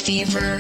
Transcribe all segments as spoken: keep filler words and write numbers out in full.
Fever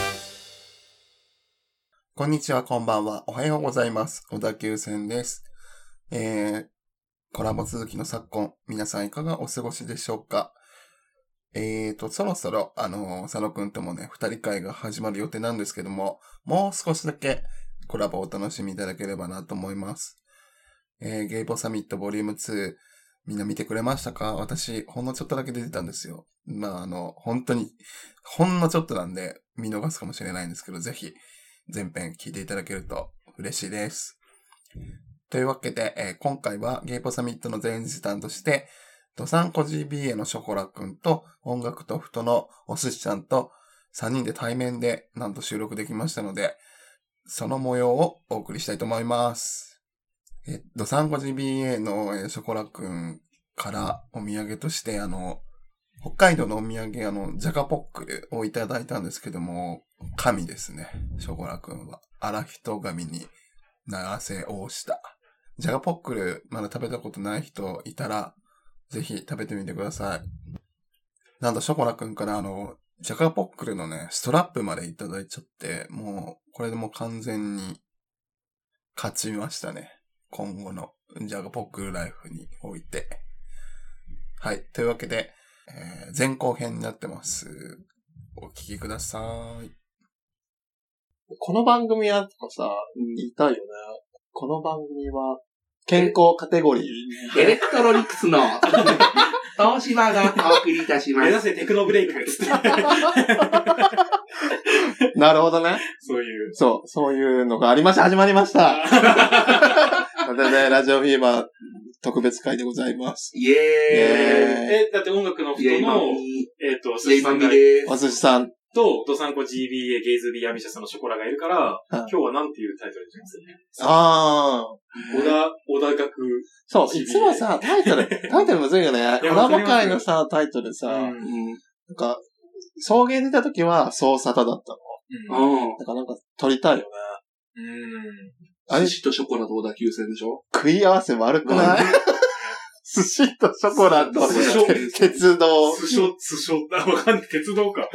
こんにちは、こんばんは。おはようございます。小田急線です。えー、コラボ続きの昨今、皆さんいかがお過ごしでしょうか。えーと、そろそろ、あのー、佐野くんともね、二人会が始まる予定なんですけども、もう少しだけコラボをお楽しみいただければなと思います。えー、ゲイポサミットボリュームツー、みんな見てくれましたか？私、ほんのちょっとだけ出てたんですよ。まあ、あの、本当に、ほんのちょっとなんで、見逃すかもしれないんですけど、ぜひ、全編聞いていただけると嬉しいです。というわけで、えー、今回はゲイポサミットの前日談として、ドサンコ ジービーエー のショコラくんと音楽とふとのお寿司ちゃんとさんにんで対面でなんと収録できましたので、その模様をお送りしたいと思います。えドサンコ ジービーエー の、えー、ショコラくんからお土産として、あの、北海道のお土産、あの、ジャガポックルをいただいたんですけども、神ですね、ショコラくんは。荒人神に長瀬大下。ジャガポックル、まだ食べたことない人いたら、ぜひ食べてみてください。なんとショコラくんからあの、ジャガポックルのね、ストラップまでいただいちゃって、もう、これでもう完全に勝ちましたね。今後のジャガポックルライフにおいて。はい。というわけで、えー、前後編になってます。お聞きください。 この番組はとかさ、言いたいよね。この番組は、健康カテゴリー。 エレクトロニクスの東芝がお送りいたします。 目指せテクノブレイクです。 なるほどね。 そういう。 そう、そういうのがありました。始まりました。でね、ラジオフィーバー特別会でございます。 イエーイ。 え、だって音楽の人の、えっと、お寿司さんが、 お寿司さんと、ドサンコ ジービーエー ゲイズビーアンビシャスのショコラがいるから、 は今日はなんていうタイトルにしますね。 ああ。 小田、小田学。 そう、いつもさ、タイトル、タイトルむずいよね。コラボ会のさ、タイトルさ、うん、なんか、送迎出た時は、そう沙汰だったの。うん。だからなんか、撮りたいよね。 うん。 あれ寿司とショコラと小田急線でしょ？ 食い合わせ悪くない？寿司とショコラと鉄道。 寿司、寿司、あ、わかんない。鉄道か。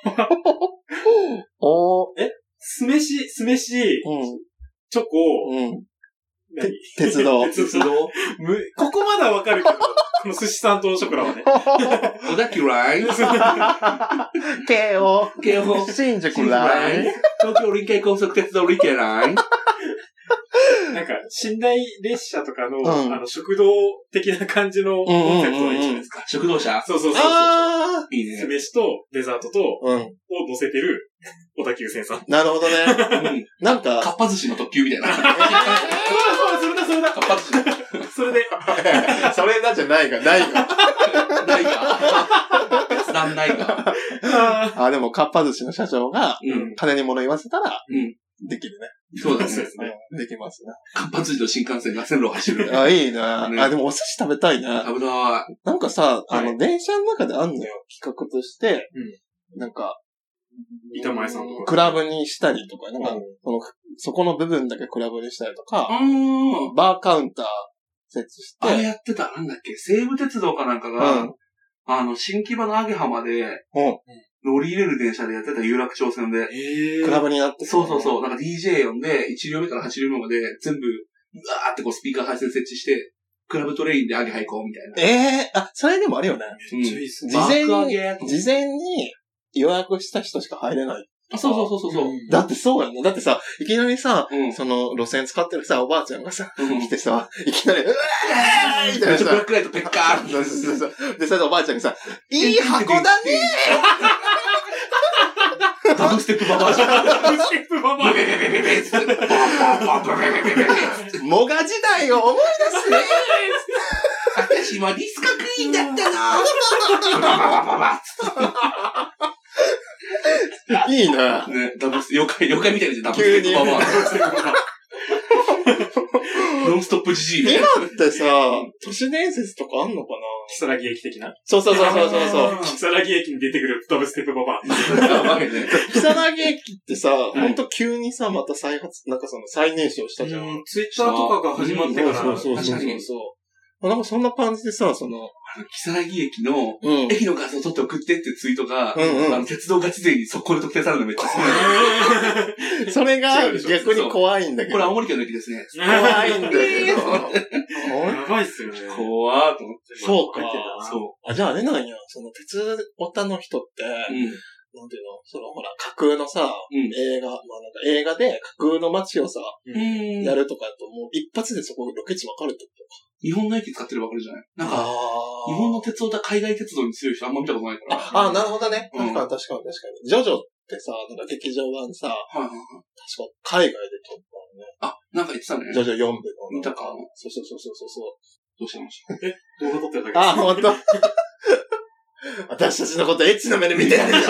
おえ酢飯、酢飯、うん、チョコ、うん、 何鉄道。 鉄道むここまだわかるけど、この寿司さんとショコラはね。 小田急ライン京王。 京王。 新宿ライン東京臨海高速鉄道臨海ラインなんか、寝台列車とかの、うん、あの、食堂的な感じのコンセプトは一緒ですか？ 食堂車？ そうそうそうそう。 ああいいね。 酢飯とデザートと、うん、を乗せてる、小田急線さん。 なるほどね。うん、なんか、 かっぱ寿司の特急みたいな。 そうだそうだ、それだ、それだ。かっぱ寿司。それで。 それだじゃないが、ないが。 ないが。決断ないが。 あ、でも、かっぱ寿司の社長が、うん、金に物言わせたら、うん、できるね。 そうだね。 できますね。 かっぱ寿司の新幹線が線路を走る。 あ、いいな、ね。あ、でもお寿司食べたいな。 食べたい。 なんかさ、あの、電車の中であんのよ、企画として、うん、なんか、 板前さんとか。 クラブにしたりとか、なんか、その、そこの部分だけクラブにしたりとか、バーカウンター設置して。 あれやってた。なんだっけ、西武鉄道かなんかが、うん、あの、新木場の揚浜で、うん乗り入れる電車でやってた有楽町線で。 えー、クラブになってそうそうそう。なんか ディージェー 呼んで、いち両目からはち両目まで全部、うわーってこうスピーカー配線設置して、クラブトレインで揚げ配行みたいな。ええー、あ、それでもあるよね。 めっちゃいいっすね。 事前に、事前に予約した人しか入れない。 あ、そうそうそうそう。うん、 だってそうやんな。だってさ、いきなりさ、うん、その路線使ってるさ、おばあちゃんがさ、うん、来てさ、いきなり、うわーみたいなさ。 ブラックライトペッカーそうそうそう。で、それでおばあちゃんがさ、いい箱だねーダブステップババアじゃん。 ダブステップババア。ベベベベベベベベベモガ時代を思い出すね私もディスコクイーンだったのバババババいいな。 ね、ダブス、妖怪、妖怪みたいですよ、ダブステップババア。ノンストップジジイ。 今ってさ、都市伝説とかあんのかな？ キサラギ駅的な？ そうそうそうそうそう。 キサラギ駅に出てくるダブステップババア。 キサラギ駅ってさ、ほんと急にさ、また再発、なんかその再燃焼したじゃん。 ツイッターとかが始まってから。 そうそうそうそう。 なんかそんな感じでさ、その、 あの、木更木駅の、うん、駅の画像撮って送ってってツイートが、うんうん、あの、鉄道ガチ勢に速攻で特定されるのめっちゃすごい。 それが逆に怖いんだけど。 これ青森県の駅ですね。 怖いんだけど。 やばいっすよね。 怖ーと思って。 そうか。 そう。 あ、じゃああれなんや。その鉄オタの人って、うんなんていうのそのほら、架空のさ、うん、映画、まあなんか映画で架空の街をさ、うん、やるとかともう一発でそこロケ地分かるってことか。 日本の駅使ってれば分かるじゃないなんか、日本の鉄道と海外鉄道に強い人あんま見たことないから。 ああ、なるほどね。確かに確かに確かに。ジョジョってさ、なんか劇場版さ、はいはいはい、確か海外で撮ったのね。 あ、なんか言ってたね。 ジョジョよんぶの。 見たかそうそうそうそうそう。 どうしてました？ え、動画撮ってるだけあ、ほんと。私たちのことエッチな目で見てるでしょ。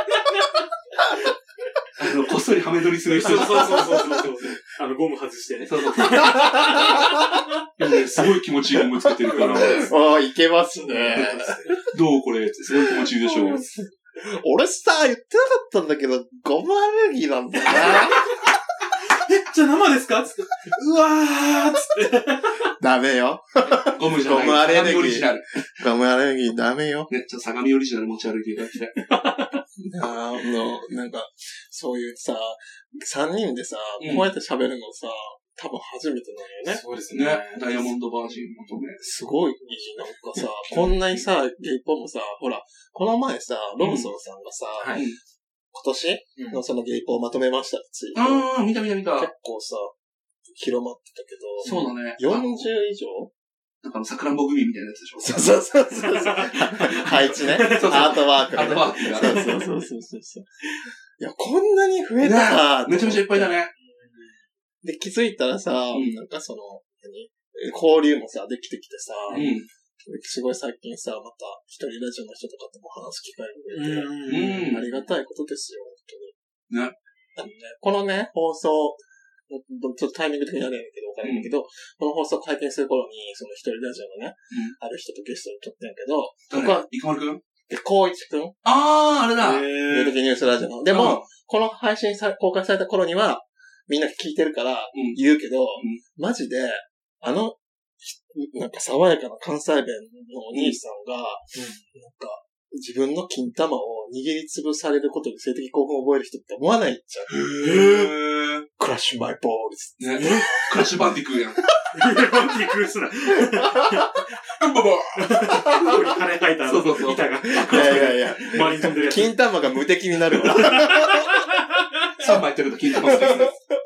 あの、こっそりハメ撮りする人。 そうそうそうそうそう。あの、ゴム外してね。そうそうそう。 でもすごい気持ちいいゴムつけてるから。 ああ、いけますね。 どうこれすごい気持ちいいでしょ。 俺さ、言ってなかったんだけど、ゴムアレルギーなんだよな。 え、じゃあ生ですかつって。うわーつって。 ダメよ。 ゴムじゃない。 ゴムアレルギー。 相模オリジナル。 ゴムアレルギーダメよ。 ね、ちょっと相模オリジナル持ち歩いていただきたい。 あの、なんか、そういうさ、三人でさ、うん、こうやって喋るのさ、多分初めてなのよね。 そうですね。ダイヤモンドバージン求め。 すごいいい、なんかさ、こんなにさ、ゲイポもさ、ほら、この前さ、ロブソンさんがさ、うんはい、今年のそのゲイポをまとめましたってツイート。 ああ、見た見た見た。 結構さ、広まってたけど。そうだね。 よんじゅう以上なんかあの、さくらんぼ組みたいなやつでしょ。 そうそうそうそう。配置ね。そうそうアートワーク、ね。 アートワークが。 そうそうそうそうそう。いや、こんなに増えた、 ね、めちゃめちゃいっぱいだね。 で、気づいたらさ、うん、なんかその、何交流もさ、できてきてさ、うん、すごい最近さ、また一人ラジオの人とかとも話す機会が増えて、うん、ありがたいことですよ、本当に。ね。あのね、このね、放送、ちょっとタイミング的にあれやけど、わからないけど、うん、この放送会見する頃に、その一人ラジオのね、うん、ある人とゲストに撮ってんけど、 僕は、いかまるくんこういちくんあー、あれだ。 へー。的ニュースラジオの。でも、この配信さ、公開された頃には、みんな聞いてるから言うけど、うん、マジで、あの、なんか爽やかな関西弁のお兄さんが、うん、なんか、自分の金玉を握りつぶされることで性的興奮を覚える人って思わないじゃん。へー。クラッシュマイボールズ。 ね。クラッシュバンディクーやん。 バンディクーすな。 うんばばー。 羽生えた。そうそうそう。板が。いやいやいや。 周りに飛んでるやつ。 金玉が無敵になるわ。 さんまい取ると金玉する。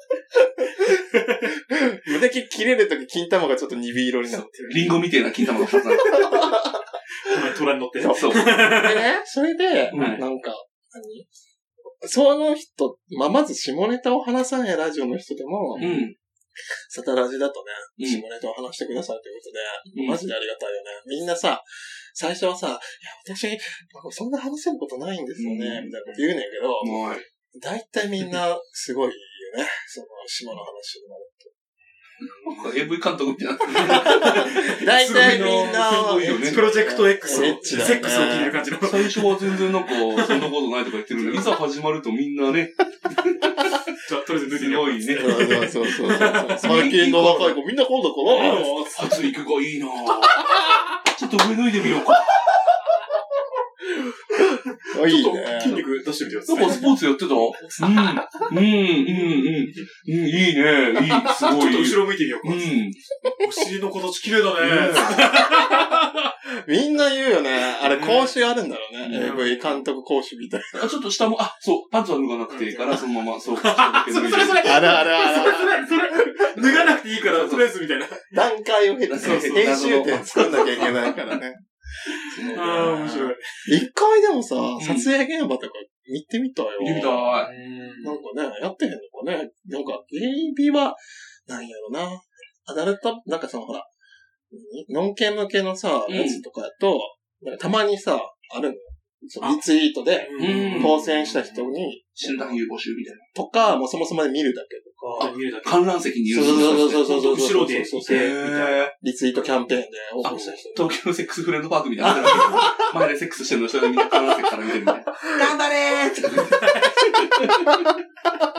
無敵切れるとき金玉がちょっと鈍色になってる。 リンゴみたいな金玉がふたつある。 虎に乗ってね。 そう。 でね、それで、うん、なんか、何その人、まあ、まず下ネタを話さないラジオの人でも、うん、サタラジだとね、下ネタを話してくださいということで、うん、マジでありがたいよね。みんなさ、最初はさ、いや、私、そんな話せることないんですよね、うん、みたいなこと言うねんけど、だいたいみんな、すごいよね、その、下の話になると。 エーブイ 監督みたいな。 大体みんな、 プロジェクト X を、 エッチだね、 セックスを聞いてる感じの。 最初は全然なんか、そんなことないとか言ってるのに、いざ始まるとみんなね。 じゃあ、とりあえず脱ぎよいね。 そうそうそう。最近の若い子みんな今度かな発育がいいなぁ。ちょっと上脱いでみようか。 いいね。 筋肉出してみてください。 なんかスポーツやってたうん。うん、うん、うん。うん、いいね。いい、すごい。 ちょっと後ろ向いてみようか。うん。お尻の形綺麗だね。 みんな言うよね。あれ講習あるんだろうね。エーブイ 監督講習みたいな。 あ、ちょっと下も、あ、そう、パンツは脱がなくていいから、そのまま、そう。それそれそれ。 あるあるある。 それそれそれ。脱がなくていいから、とりあえずみたいな。 段階を経て、編集点作んなきゃいけないからね。 ああ、面白い。 一回でもさ、撮影現場とか見てみたよ。 見てみたい。 なんかね、やってへんのかね。なんか、エービー は、なんやろな。アダルト、なんかそのほら、ノンケ向けのさ、やつとかやと、なんかたまにさ、あるの。リツイートで、当選した人に、 診断有募集みたいな。 とか、もうそもそもで見るだけとか。 見るだけ。 観覧席にいる。 そうそうそうそうそう。 後ろでいて、みたいな。 リツイートキャンペーンで応募した人。 東京のセックスフレンドパークみたいな。前でセックスしてるの人がみんな観覧席から見てるみたいな。頑張れーって。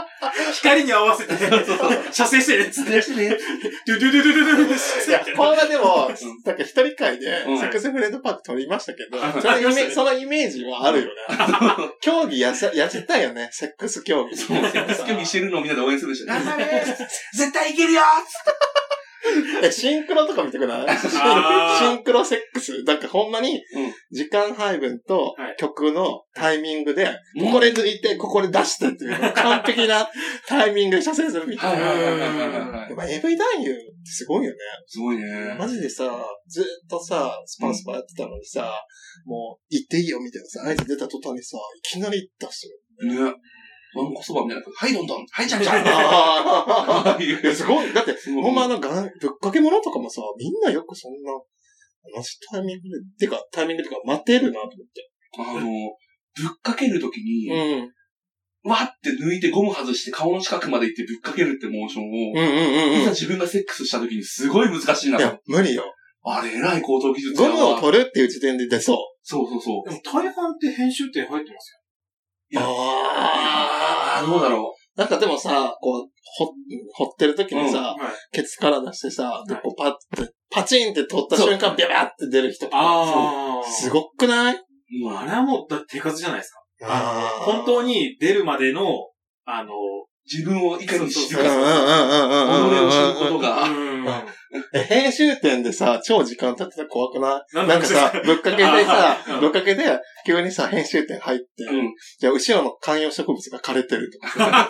光に合わせて、射精してね、つって。ドゥドゥドゥドゥドゥドゥ。 いや、こんなでも、なんか一人会で、セックスフレンドパーク撮りましたけど、そのイメそのイメージはあるよね。競技やせ、やせたいよね、セックス競技。 そう、セックス競技してるのをみんなで応援するでしょ。頑張れ絶対いけるよえ、シンクロとか見てくないシンクロセックス。だからほんまに、時間配分と曲のタイミングで、ここで抜いて、ここで出してっていう、完璧なタイミングで射精するみたいな。やっぱ エーブイ 男優ってすごいよね。 すごいね。 マジでさ、ずっとさ、スパンスパやってたのにさ、もう、行っていいよみたいなさ、あいつ出た途端にさ、いきなり出してる。 ね。ワンコそばみたいな。はい、どんどん。はい、ちゃんちゃん。 いや、すごい。だって、ほんまあの、ぶっかけ物とかもさ、みんなよくそんな、同じタイミングで、てか、タイミングとか待てるなと思って。 あの、ぶっかけるときに、うん、わって抜いてゴム外して顔の近くまで行ってぶっかけるってモーションを、うんうんうん、いざ自分がセックスしたときにすごい難しいなと。いや、 無理よ。 あれ、偉い高等技術だわ。ゴムを取るっていう時点で出そう。 そうそうそう。 でも大半って編集点入ってますよ。 いや、ああ、どうだろう。なんかでもさ、こう、ほ、掘ってる時にさ、うんはい、ケツから出してさ、でこうパッて、パチンって取った瞬間、ビャビャって出る人とか。あすごくない？ もうあれはもう、だって手数じゃないですか。あ本当に出るまでの、あの、 自分をいかにしてください。己を知ることが。 編集点でさ、超時間経ってたら怖くない？なんかさ、ぶっかけでさ、ぶっかけで、急にさ、編集点入って、うん、じゃあ後ろの観葉植物が枯れてるとか。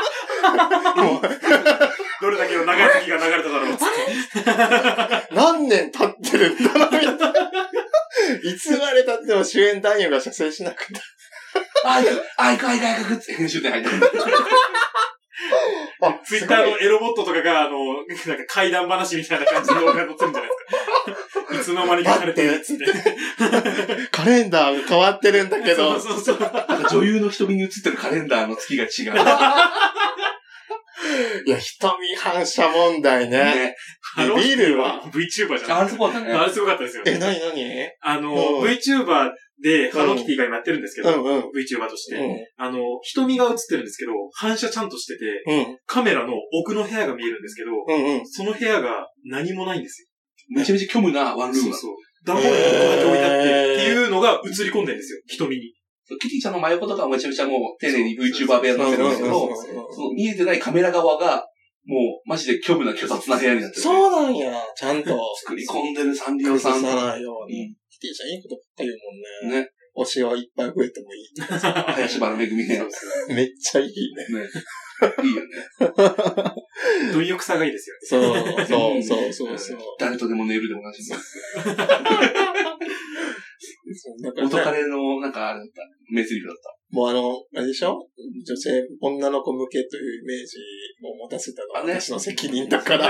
どれだけの長い時が流れただろうっつって。 何年経ってるんだろうみたいな。いつまで経っても主演男優が射精しなくて。 あいく、あいく、あいく、あいくって編集点入ってる。 あ、ツイッターのエロボットとかが、あの、なんか怪談話みたいな感じの動画載ってるんじゃないですか。いつの間にかされてるやつって。 カレンダーが変わってるんだけど。 そうそうそう。女優の瞳に映ってるカレンダーの月が違う。 いや、瞳反射問題ね。ねビビるわ。 VTuber じゃん。 あれすごかったね。 あれすごかったですよ。 え、なになにあの、VTuber で、ハローキティが今やってるんですけど、うんうん、VTuber として、うん、あの、瞳が映ってるんですけど、反射ちゃんとしてて、うん、カメラの奥の部屋が見えるんですけど、うんうん、その部屋が何もないんですよ。めちゃめちゃ虚無なワンルーム。そうそう。 段ボールがここだけ置いてあって、っていうのが映り込んでるんですよ、瞳に。 キティちゃんの真横とかはめちゃめちゃもう丁寧に VTuber 部屋になってるんですけど、その見えてないカメラ側が、もう、マジで虚無な虚雑な部屋になってる。 そうなんや。ちゃんと。 作り込んでるサンリオさん。 崩さないように。キティちゃんいいことばっかり言うもんね。ね。推しはいっぱい増えてもいい。 林原めぐみね。 めっちゃいいね。 ね。いいよね。 貪欲さがいいですよね。そう、そうそうそうそう。 誰とでも寝るでもなしです。元彼の、なんかあれだった。名台詞だった。 もうあの、あれでしょ？女性、女の子向けというイメージを持たせたのは私の責任だから。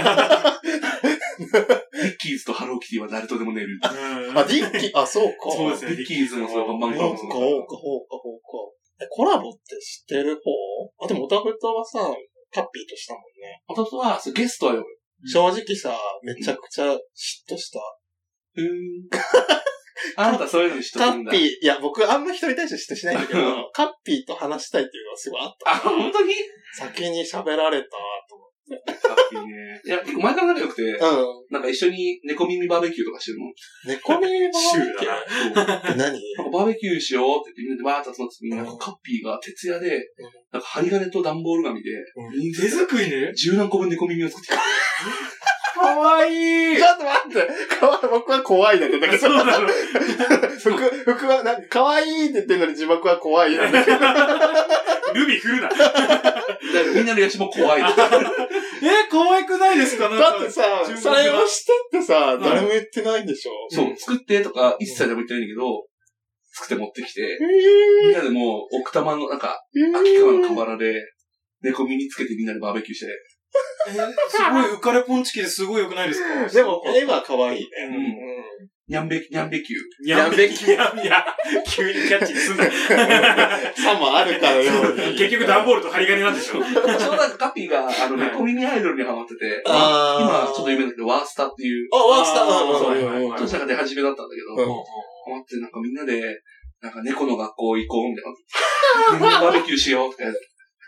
ディッキーズとハローキティは誰とでも寝る。 あ、ディッキー、あ、そうか。 そうですね。 ディッキーズもそうか、漫画もそうか。 そうか、そうか、そうか。コラボって知ってる方？あ、でもオタフトはさ、カッピーとしたもんね。 オタフトは、ゲストはよ。 正直さ、めちゃくちゃ嫉妬した。 うーん。あなたそういうのに嫉妬するんだ。 カッピー、いや、僕あんま人に対して嫉妬しないんだけど、カッピーと話したいっていうのはすごいあった。 あ、本当に？ 先に喋られたと思って。 カッピーね。いや、結構前から仲良くて、うん。なんか一緒に猫耳バーベキューとかしてるの。 猫耳バーベキューって何？ なんかバーベキューしようって言ってみんなでバーッと集まってみんな、うん、カッピーが徹夜で、なんか針金と段ボール紙で、 うん、手作りで十何個分猫耳を作ってきた。 かわいい。 ちょっと待って。かわ僕は怖いだけど。 そうなの。 服、服は、なんか、かわいいって言ってんのに字幕は怖いなんだけど。 ルビー振るな。 みんなのやしも怖い。 え、可愛くないですか？ だってさ、それをしてってさ、誰も言ってないんでしょ？ そう、作ってとか一切誰も言ってないんだけど、作って持ってきて、みんなでもう奥多摩のなんか、秋川の河原で、猫耳つけてみんなでバーベキューして、 えー、すごい浮かれポンチキですごい良くないですか？ でも、絵は可愛いね。うん。 にゃんべ、にゃんべきゅう。 にゃんべきゅう。いや、急にキャッチにすんな。 さもあるからよ。 結局段ボールと針金なんでしょ？ ちょうどなんかカピーが、あの、猫耳アイドルにハマってて、今ちょっと有名だけど、ワースタっていう。 あ、ワースターどちらか出始めだったんだけど、ハマってなんかみんなで、なんか猫の学校行こうみたいな。バーベキューしようって。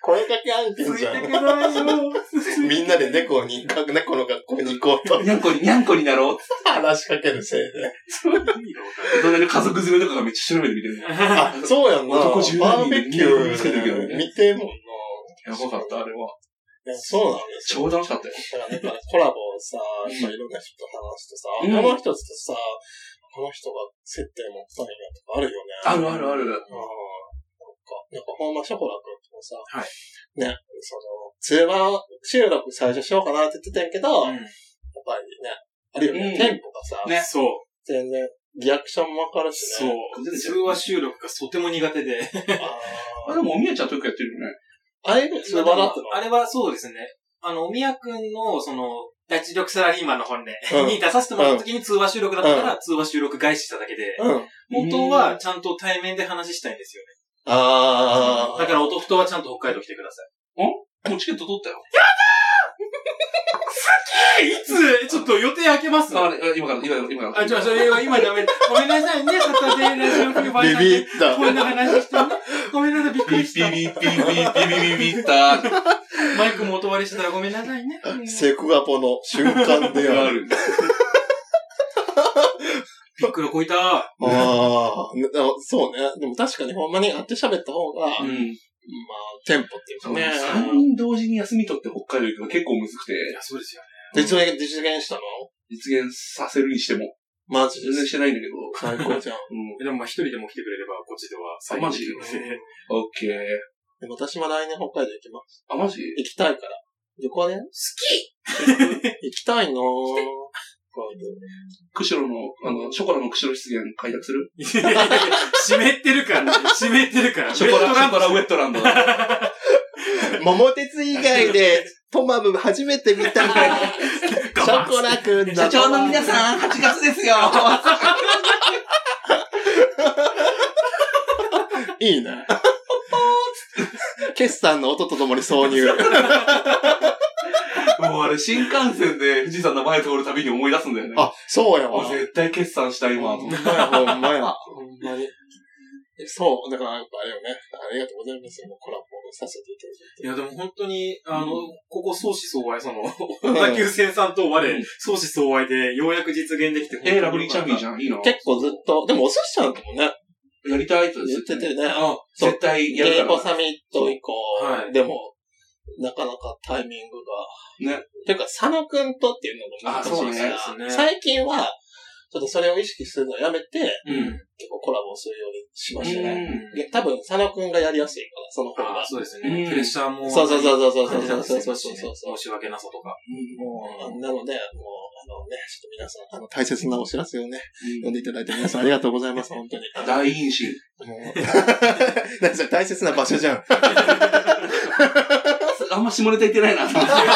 声かけ案件じゃん。みんなで猫に、猫の学校に行こうと。 にゃんこに、にゃんこになろう話しかけるせいで。 隣の家族連れとかがめっちゃ白目で見てる。 あ、そうやんな。 男じゅうバーベキュー見てるけどね。 見てんもんな。 やばかった、あれは。 いや、そうなんですよ。超楽しかったよ。 だからなんかコラボをさ、いろんな人と話してさ、うん、この人とさ、この人が接点持ったんやとかあるよね。 あるあるある。うん。なんか、 なんかほんまショコラ君ともさ、 はい。 ね、その、通話収録最初しようかなって言ってたんやけど、うん、やっぱりね、あるよね、うん、テンポがさ、 ね、そう。 全然、リアクションもわかるしね。そう。通話収録がとても苦手で。 ああ、でもおみやちゃんとよくやってるよね。 あれ通話だったの？ あれはそうですね。あの、おみやくんの、その、脱力サラリーマンの本で、うん、に出させてもらった時に通話収録だったから、うん、通話収録返ししただけで、うん、元はちゃんと対面で話したいんですよね。 ああ。 だから、おとふとはちゃんと北海道来てください。ん？もうチケット取ったよ。 やだー好きいつちょっと予定開けますあ、今から、今から、今から。 あ、ちょ、それは今ダメ。ごめんなさいね、サタデーラジオフィーバーさん。 ビビった。 こんな話してね。ごめんなさい、びっくりした。 ビビビビビビビビビった。 マイクも音割りしてたらごめんなさいね。 セクガポの瞬間である。 びっくりこいた。ああ、そうね。でも確かにほんまに会って喋った方が、うん。まあ、テンポっていうかね。 さんにん同時に休み取って北海道行くの結構むずくて。いや、そうですよね。 実現、実現したの？ 実現させるにしても。 マジ全然してないんだけど。 最高じゃん。 うん。でもまあ一人でも来てくれれば、こっちでは最高です。 オッケー。 でも私も来年北海道行きます。 あ、マジ？ 行きたいから。旅行ね。好き行きたいのー。 釧路の、あの、ショコラの釧路湿原開拓する？ いやいやいや、湿ってるから、湿ってるから。 ショコラ、ショコラウェットランド。 桃鉄以外で、トマム初めて見た。ショコラくん社長の皆さん、はちがつですよ。 いいね。決算の音とともに挿入。 もうあれ、新幹線で富士山の前通るたびに思い出すんだよね。 あ、そうやわ。 絶対決算したい今。 ほんまや、ほんまや。ほんまに。そう、だからやっぱあれよね。ありがとうございますよ。コラボさせていただいて。 いや、でも本当に、あの、うん、ここ相思相愛、その、小田急線さんと我、相思相愛でようやく実現できて。 えー、ラブリーチャンピーじゃん。いいの？ 結構ずっと、でもお寿司ちゃんともね。 やりたいと言っててね。 あ、絶対やるから。 ゲイポサミット以降、はい、でも、なかなかタイミングが。ね。ていうか、佐野くんとっていうのも難しいから、ね、最近は、ちょっとそれを意識するのをやめて、うん、結構コラボするようにしましたね。うん、多分、佐野くんがやりやすいから、その方が。 そうですね。プレッシャーも。 そうそうそうそうそうそうそうそうそう。申し訳なさとか。 もう、なので、もう、あのね、ちょっと皆さん、あの、大切なお知らせをね、読んでいただいて皆さんありがとうございます、本当に。 大陰唇。 何それ大切な場所じゃん。 あんま下ネタ言ってないな。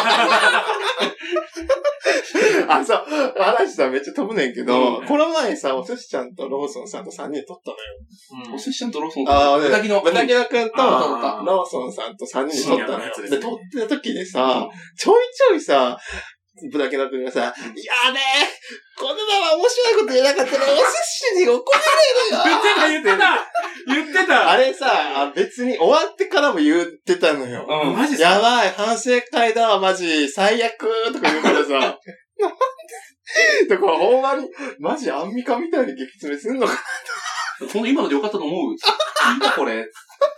あ、そう、嵐さんめっちゃ飛ぶねんけど、うん、この前さ、お寿司ちゃんとローソンさんとさんにん撮ったのよ。 うん、お寿司ちゃんとローソンああ、豚キノ。豚キノくんと、ローソンさんとさんにんで撮ったのよ。で、撮ってた時にさ、ちょいちょいさ、豚キノくんがさ、やべえ、このまま面白いこと言えなかったらお寿司に怒られるよ。 言ってた、言ってた。言ってた。 あれさ、別に終わってからも言ってたのよ。 うん、マジやばい、反省会だわ、マジ、最悪とか言うからさ。なんでだからほんまに、マジアンミカみたいに激詰めすんのかなと。今のでよかったと思う。いいか、これ。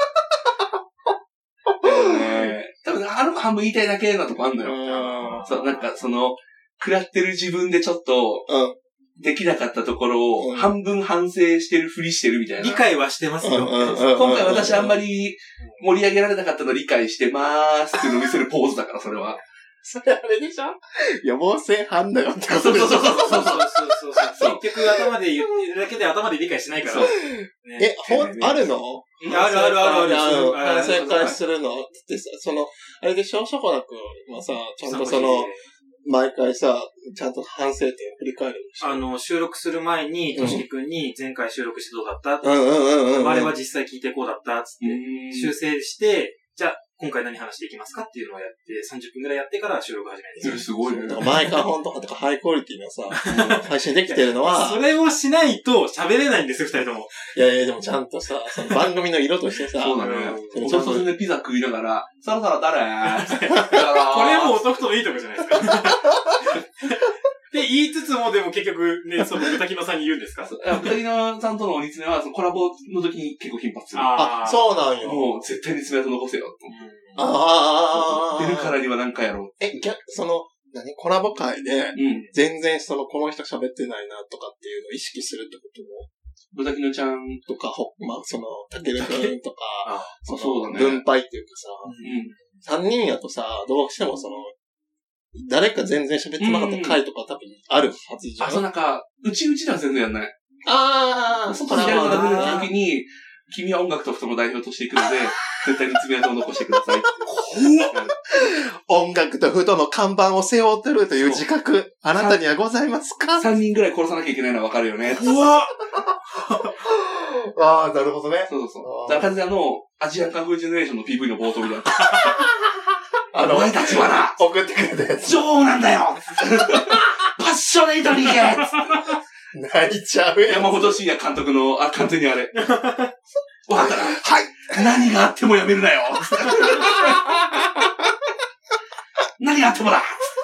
ね、多分、ある半分言いたいだけなとこあんのよ。そう、なんか、その、食らってる自分でちょっと、できなかったところを、半分反省してるふりしてるみたいな。 理解はしてますよ。 今回私あんまり盛り上げられなかったの理解してまーすっていうのを見せるポーズだから、それは。 それあれでしょ予防線反だよってことでしょ。そうそうそうそうそう結局頭で言ってるだけで頭で理解しないから。 え、ほん、あるのあるあるあるある。 反省会するのってさ、その、あれでしょショコラ君はさ、ちゃんとその、毎回さ、ちゃんと反省点を振り返るんでしょあの、収録する前に、としきくんに前回収録してどうだったって。 うんうんうんうん。 あれは実際聞いてこうだったつって、修正して、じゃあ、 今回何話していきますかっていうのをやって、さんじゅっぷんくらいやってから収録始めるんですよ。 すごいね。 マイカフォンとかとかハイクオリティのさ、配信できてるのは。 それをしないと喋れないんですよ、二人とも。 いやいや、でもちゃんとさ、その番組の色としてさ。 そうだね。おさそでピザ食いながら、そろそろ誰これも男とのいいとこじゃないですか。って言いつつも、でも結局ね、その豚キノさんに言うんですか？ 豚キノさんとの鬼詰めは、そのコラボの時に結構頻発する。 ああ、そうなんよ。 もう絶対に爪痕残せよ。 ああ、 出るからには何かやろう。 え、逆、その、何コラボ会で、全然その、この人喋ってないなとかっていうのを意識するってことも、 豚キノちゃんとか、ほ、まあ、その、たけるくんとか、 そうだね。 分配っていうかさ、三人やとさ、どうしてもその、誰か全然喋ってなかった回とか多分あるはずじゃん。 あ、そうなんか、うちうちでは全然やんない。 ああ、 外に誰かが出てきた時に、君は音楽とふとも代表としていくので、絶対に爪痕を残してください。 音楽とふとの看板を背負ってるという自覚、あなたにはございますか？ さんにんぐらい殺さなきゃいけないのはわかるよね。 怖っああ、なるほどね。 そうそうそう。だから完全にあの、アジアンカンフージェネレーションの ピーブイ の冒頭みたいな。 あの、 お前たちはな、 送ってくれたやつ。 女王なんだよパッショネイトに行け泣いちゃうよ。 山本慎也監督の、あ、完全にあれ。わかったな。 はい。 何があってもやめるなよ何があってもだ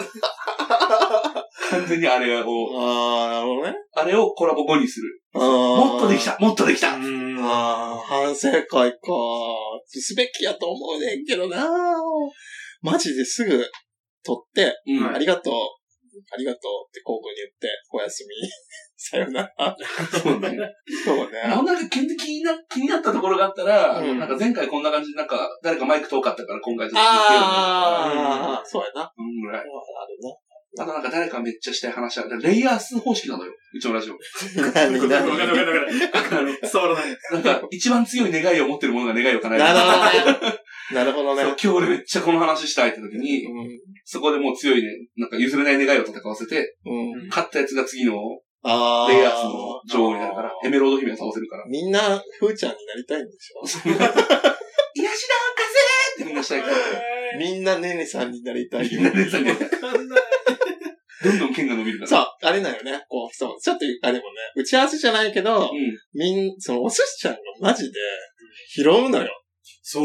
完全にあれを。 ああ、なるほどね。 あれをコラボ後にする。もっとできたもっとできたああ、反省会か。すべきやと思うねんけどな。マジですぐ撮って、うん、ありがとう、ありがとうって交互に言って、おやすみ。さよなら。 そうね。 そうね。 なんか気にな、気になったところがあったら、うん、なんか前回こんな感じで、なんか誰かマイク遠かったから今回ちょっと聞いてる。 ああ、そうやな。 うんぐらい。あるね。 あとなんか誰かめっちゃしたい話ある。レイヤー数方式なのよ。うちのラジオ。 何何わかるわかるわかる。伝わらない。 なんか一番強い願いを持ってる者が願いを叶える。 なるほどね。なるほどね。 そう、今日俺めっちゃこの話したいって時に、うん、そこでもう強いね、なんか譲れない願いを戦わせて、うん、勝ったやつが次のレイヤースの女王になるから、エメロード姫を倒せるから。 みんな、ふーちゃんになりたいんでしょ癒しだ博士ってみんなしたいから。 みんなねねさんになりたいよ。 みんなねねさんになりたい。どんどん剣が伸びるから。 そう、あれだよね。こう、そう、ちょっと、あれもね、打ち合わせじゃないけど、うん、みん、その、お寿司ちゃんがマジで拾うのよ。 そう。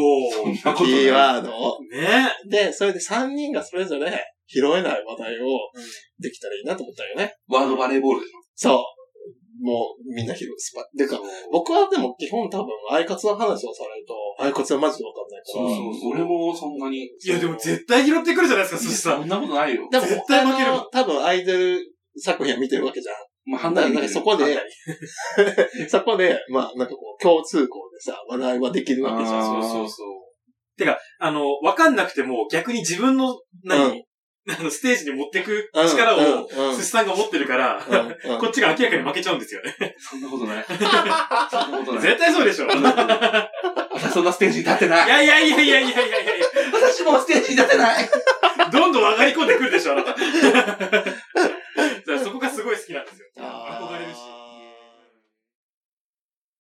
キーワードを。 ね。 で、それでさんにんがそれぞれ拾えない話題をできたらいいなと思ったよね。 ワードバレーボールでしょ。 そう。もう、みんな拾う。スパでか、僕はでも基本多分、アイカツの話をされると、アイカツはマジでわかんないから。 そうそう、俺もそんなに。 いや、でも絶対拾ってくるじゃないですか、寿司さん。 そんなことないよ。 でも、 絶対負けるもん。 多分、アイドル作品は見てるわけじゃん。 まあ、判断なんかそこで、そこで、まあ、なんかこう、共通項でさ、話題はできるわけじゃん。 そうそうそう。てか、あの、わかんなくても、逆に自分の、何、うんあの、ステージに持ってく力を、寿司さんが持ってるから、うんうん、こっちが明らかに負けちゃうんですよね。 そんなことない。そんなことない。 絶対そうでしょ。 私そんなステージに立ってない。 いやいやいやいやいやいやいや私もステージに立ってない。 どんどん上がり込んでくるでしょ、あなた。